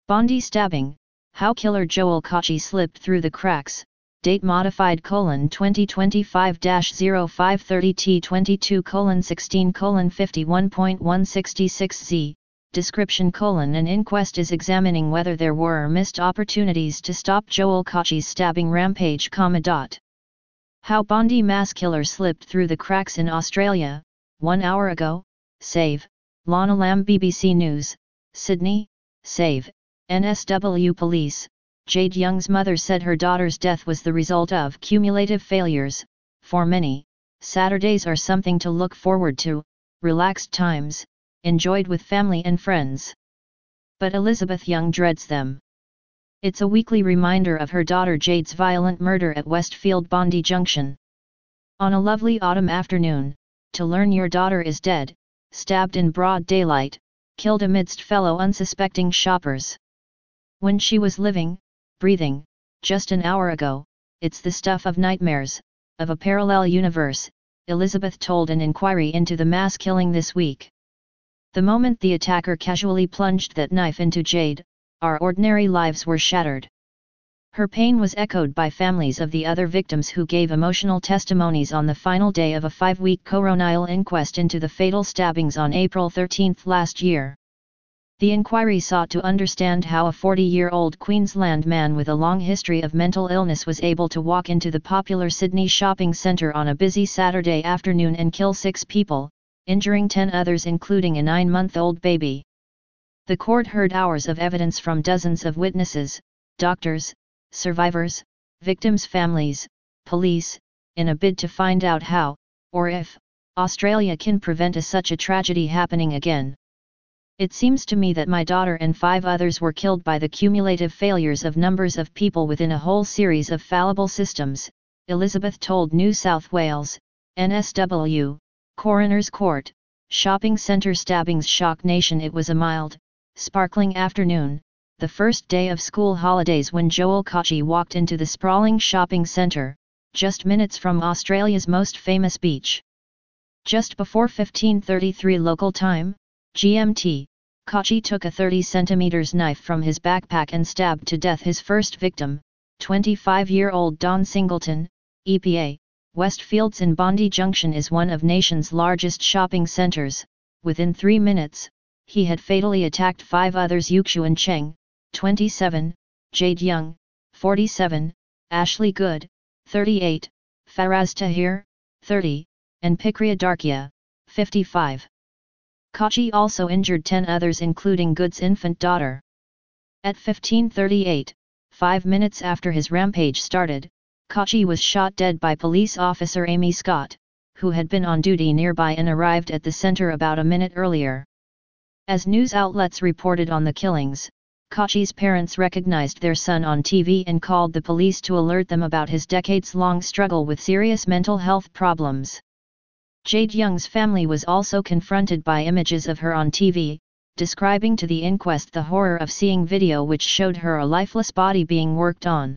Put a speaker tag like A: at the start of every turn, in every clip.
A: Bondi stabbing, how killer Joel Kochi slipped through the cracks, date modified : 2025-0530 T22:16:51.166Z, description : an inquest is examining whether there were missed opportunities to stop Joel Kochi's stabbing rampage, how Bondi mass killer slipped through the cracks in Australia, 1 hour ago, save, Lana Lam BBC News, Sydney, save, NSW Police. Jade Young's mother said her daughter's death was the result of cumulative failures. For many, Saturdays are something to look forward to, relaxed times, enjoyed with family and friends. But Elizabeth Young dreads them. It's a weekly reminder of her daughter Jade's violent murder at Westfield Bondi Junction. On a lovely autumn afternoon, to learn your daughter is dead, stabbed in broad daylight, killed amidst fellow unsuspecting shoppers. When she was living, breathing, just an hour ago, it's the stuff of nightmares, of a parallel universe, Elizabeth told an inquiry into the mass killing this week. The moment the attacker casually plunged that knife into Jade, our ordinary lives were shattered. Her pain was echoed by families of the other victims who gave emotional testimonies on the final day of a 5-week coronial inquest into the fatal stabbings on April 13 last year. The inquiry sought to understand how a 40-year-old Queensland man with a long history of mental illness was able to walk into the popular Sydney shopping centre on a busy Saturday afternoon and kill 6 people, injuring 10 others including a 9-month-old baby. The court heard hours of evidence from dozens of witnesses, doctors, survivors, victims' families, police, in a bid to find out how, or if, Australia can prevent such a tragedy happening again. It seems to me that my daughter and 5 others were killed by the cumulative failures of numbers of people within a whole series of fallible systems, Elizabeth told New South Wales, NSW, Coroner's Court. Shopping centre stabbings shock nation. It was a mild, sparkling afternoon, the first day of school holidays, when Joel Kochi walked into the sprawling shopping centre, just minutes from Australia's most famous beach. Just before 15:33 local time, GMT, Kochi took a 30 cm knife from his backpack and stabbed to death his first victim, 25-year-old Don Singleton, EPA. Westfields in Bondi Junction is one of nation's largest shopping centres. Within 3 minutes, he had fatally attacked 5 others: Yuxuan Cheng, 27, Jade Young, 47, Ashley Good, 38, Faraz Tahir, 30, and Pikria Darkia, 55. Kochi also injured 10 others including Good's infant daughter. At 15:38, 5 minutes after his rampage started, Kochi was shot dead by police officer Amy Scott, who had been on duty nearby and arrived at the centre about a minute earlier. As news outlets reported on the killings, Kochi's parents recognized their son on TV and called the police to alert them about his decades-long struggle with serious mental health problems. Jade Young's family was also confronted by images of her on TV, describing to the inquest the horror of seeing video which showed her a lifeless body being worked on.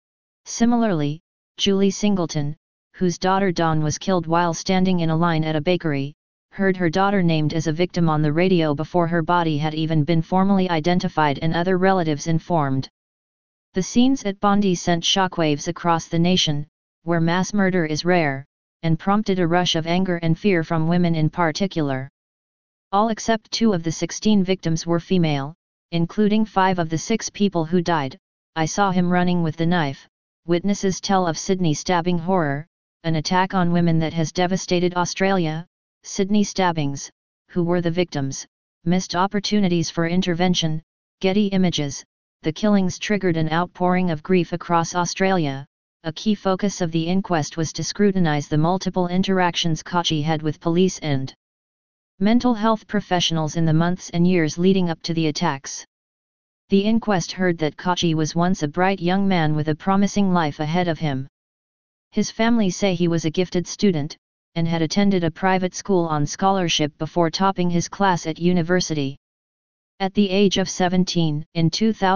A: Similarly, Julie Singleton, whose daughter Dawn was killed while standing in a line at a bakery, heard her daughter named as a victim on the radio before her body had even been formally identified and other relatives informed. The scenes at Bondi sent shockwaves across the nation, where mass murder is rare, and prompted a rush of anger and fear from women in particular. All except 2 of the 16 victims were female, including 5 of the 6 people who died. I saw him running with the knife, witnesses tell of Sydney stabbing horror, an attack on women that has devastated Australia. Sydney stabbings, who were the victims, missed opportunities for intervention. Getty Images. The killings triggered an outpouring of grief across Australia. A key focus of the inquest was to scrutinise the multiple interactions Kochi had with police and mental health professionals in the months and years leading up to the attacks. The inquest heard that Kochi was once a bright young man with a promising life ahead of him. His family say he was a gifted student, and had attended a private school on scholarship before topping his class at university. At the age of 17, in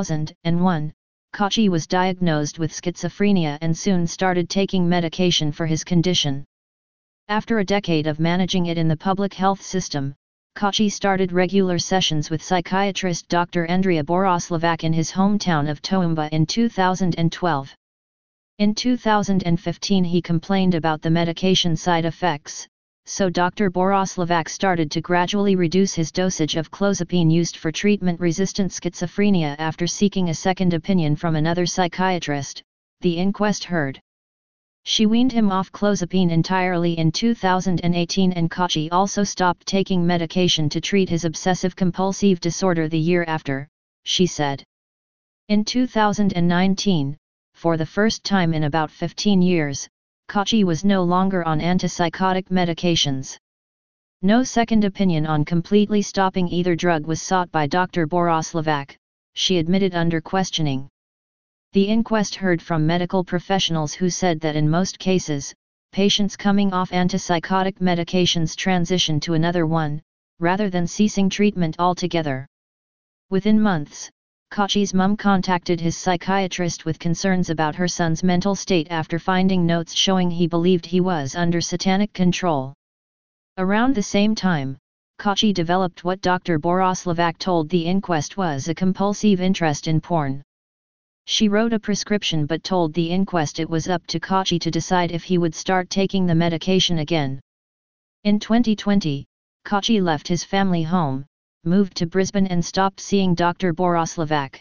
A: 2001, Kochi was diagnosed with schizophrenia and soon started taking medication for his condition. After a decade of managing it in the public health system, Kochi started regular sessions with psychiatrist Dr. Andrea Boroslavak in his hometown of Toumba in 2012. In 2015 he complained about the medication side effects, so Dr. Boroslavak started to gradually reduce his dosage of clozapine used for treatment-resistant schizophrenia after seeking a second opinion from another psychiatrist, the inquest heard. She weaned him off clozapine entirely in 2018 and Kochi also stopped taking medication to treat his obsessive-compulsive disorder the year after, she said. In 2019, for the first time in about 15 years, Kochi was no longer on antipsychotic medications. No second opinion on completely stopping either drug was sought by Dr. Boroslavak, she admitted under questioning. The inquest heard from medical professionals who said that in most cases, patients coming off antipsychotic medications transition to another one, rather than ceasing treatment altogether. Within months, Kochi's mum contacted his psychiatrist with concerns about her son's mental state after finding notes showing he believed he was under satanic control. Around the same time, Kochi developed what Dr. Boroslavak told the inquest was a compulsive interest in porn. She wrote a prescription but told the inquest it was up to Kochi to decide if he would start taking the medication again. In 2020, Kochi left his family home, moved to Brisbane and stopped seeing Dr. Boroslavak.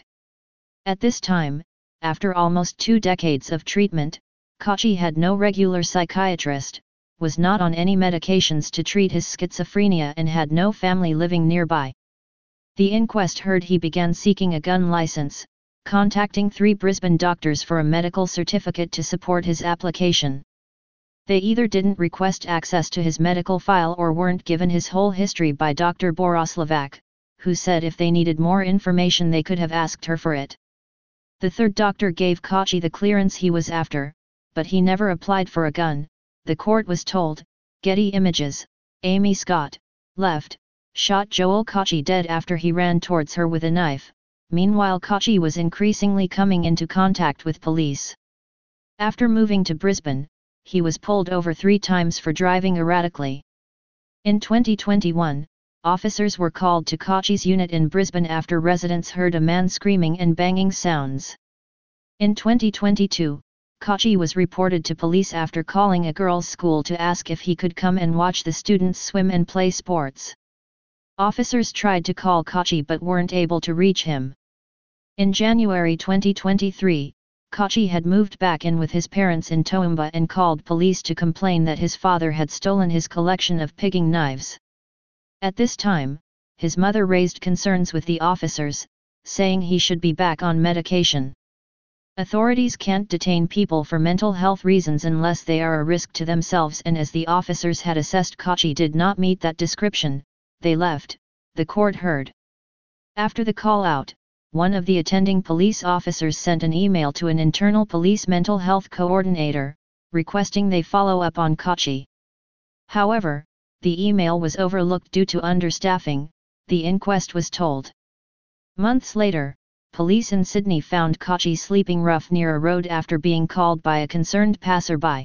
A: At this time, after almost 2 decades of treatment, Kochi had no regular psychiatrist, was not on any medications to treat his schizophrenia and had no family living nearby. The inquest heard he began seeking a gun license, contacting 3 Brisbane doctors for a medical certificate to support his application. They either didn't request access to his medical file or weren't given his whole history by Dr. Boroslavak, who said if they needed more information they could have asked her for it. The 3rd doctor gave Kochi the clearance he was after, but he never applied for a gun, the court was told. Getty Images. Amy Scott, left, shot Joel Kochi dead after he ran towards her with a knife. Meanwhile Kochi was increasingly coming into contact with police. After moving to Brisbane, he was pulled over 3 times for driving erratically. In 2021, officers were called to Kochi's unit in Brisbane after residents heard a man screaming and banging sounds. In 2022, Kochi was reported to police after calling a girls' school to ask if he could come and watch the students swim and play sports. Officers tried to call Kochi but weren't able to reach him. In January 2023, Kochi had moved back in with his parents in Toumba and called police to complain that his father had stolen his collection of pigging knives. At this time, his mother raised concerns with the officers, saying he should be back on medication. Authorities can't detain people for mental health reasons unless they are a risk to themselves, and as the officers had assessed Kochi did not meet that description, they left, the court heard. After the call-out, one of the attending police officers sent an email to an internal police mental health coordinator, requesting they follow up on Kochi. However, the email was overlooked due to understaffing, the inquest was told. Months later, police in Sydney found Kochi sleeping rough near a road after being called by a concerned passerby.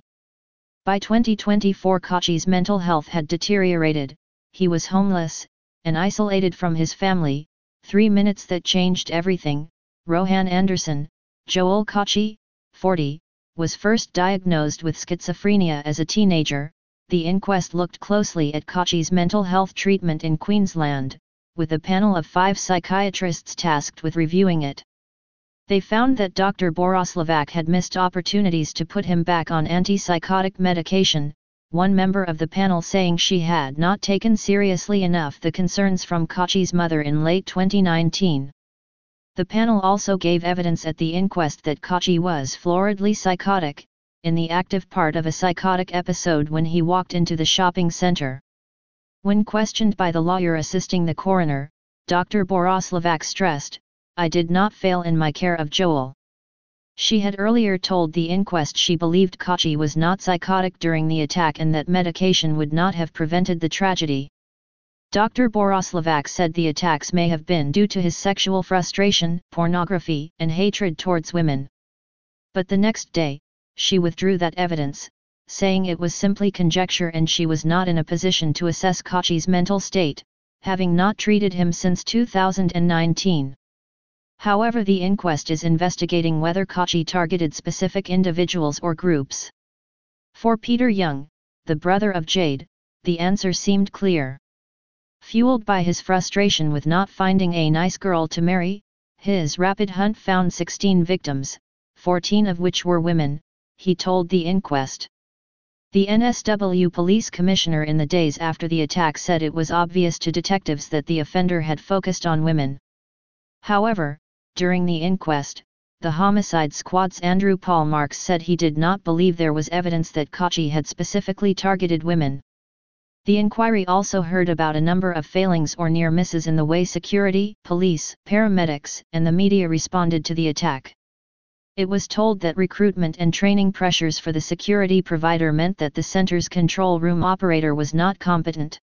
A: By 2024 Kochi's mental health had deteriorated, he was homeless, and isolated from his family. 3 minutes that changed everything. Rohan Anderson, Joel Kochi, 40, was first diagnosed with schizophrenia as a teenager. The inquest looked closely at Kochi's mental health treatment in Queensland, with a panel of 5 psychiatrists tasked with reviewing it. They found that Dr. Boroslavak had missed opportunities to put him back on antipsychotic medication, one member of the panel saying she had not taken seriously enough the concerns from Kochi's mother in late 2019. The panel also gave evidence at the inquest that Kochi was floridly psychotic, in the active part of a psychotic episode when he walked into the shopping centre. When questioned by the lawyer assisting the coroner, Dr. Boroslavak stressed, "I did not fail in my care of Joel." She had earlier told the inquest she believed Kochi was not psychotic during the attack and that medication would not have prevented the tragedy. Dr. Boroslavak said the attacks may have been due to his sexual frustration, pornography, and hatred towards women. But the next day, she withdrew that evidence, saying it was simply conjecture and she was not in a position to assess Kochi's mental state. having not treated him since 2019. However, the inquest is investigating whether Kachi targeted specific individuals or groups. For Peter Young, the brother of Jade, the answer seemed clear. Fueled by his frustration with not finding a nice girl to marry, his rapid hunt found 16 victims, 14 of which were women, he told the inquest. The NSW police commissioner in the days after the attack said it was obvious to detectives that the offender had focused on women. However, during the inquest, the homicide squad's Andrew Paul Marks said he did not believe there was evidence that Kachi had specifically targeted women. The inquiry also heard about a number of failings or near misses in the way security, police, paramedics, and the media responded to the attack. It was told that recruitment and training pressures for the security provider meant that the center's control room operator was not competent.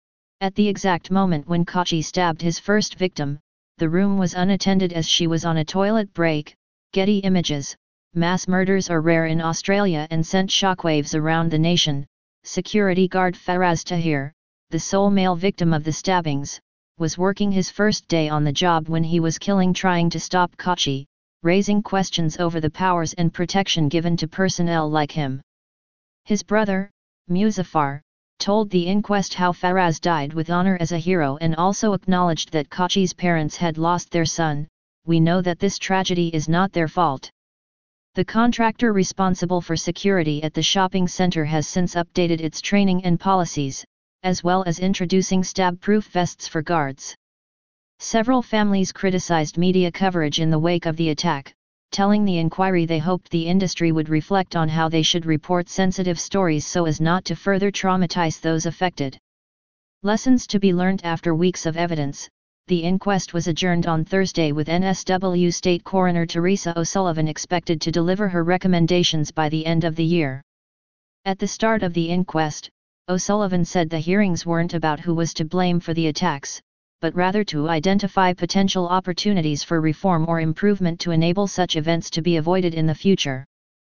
A: At the exact moment when Kachi stabbed his first victim, the room was unattended as she was on a toilet break. Getty Images. Mass murders are rare in Australia and sent shockwaves around the nation. Security guard Faraz Tahir, the sole male victim of the stabbings, was working his first day on the job when he was trying to stop Kachi, raising questions over the powers and protection given to personnel like him. His brother, Muzaffar, told the inquest how Faraz died with honor as a hero and also acknowledged that Kachi's parents had lost their son. We know that this tragedy is not their fault. The contractor responsible for security at the shopping center has since updated its training and policies, as well as introducing stab-proof vests for guards. Several families criticized media coverage in the wake of the attack, telling the inquiry they hoped the industry would reflect on how they should report sensitive stories so as not to further traumatize those affected. Lessons to be learned. After weeks of evidence, the inquest was adjourned on Thursday with NSW State Coroner Teresa O'Sullivan expected to deliver her recommendations by the end of the year. At the start of the inquest, O'Sullivan said the hearings weren't about who was to blame for the attacks, but rather to identify potential opportunities for reform or improvement to enable such events to be avoided in the future.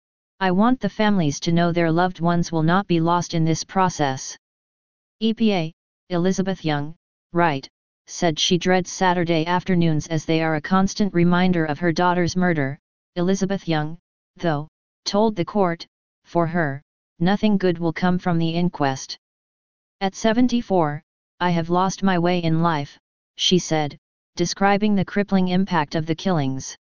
A: I want the families to know their loved ones will not be lost in this process. EPA, Elizabeth Young, right, said she dreads Saturday afternoons as they are a constant reminder of her daughter's murder. Elizabeth Young, though, told the court, for her, nothing good will come from the inquest. At 74, I have lost my way in life, she said, describing the crippling impact of the killings.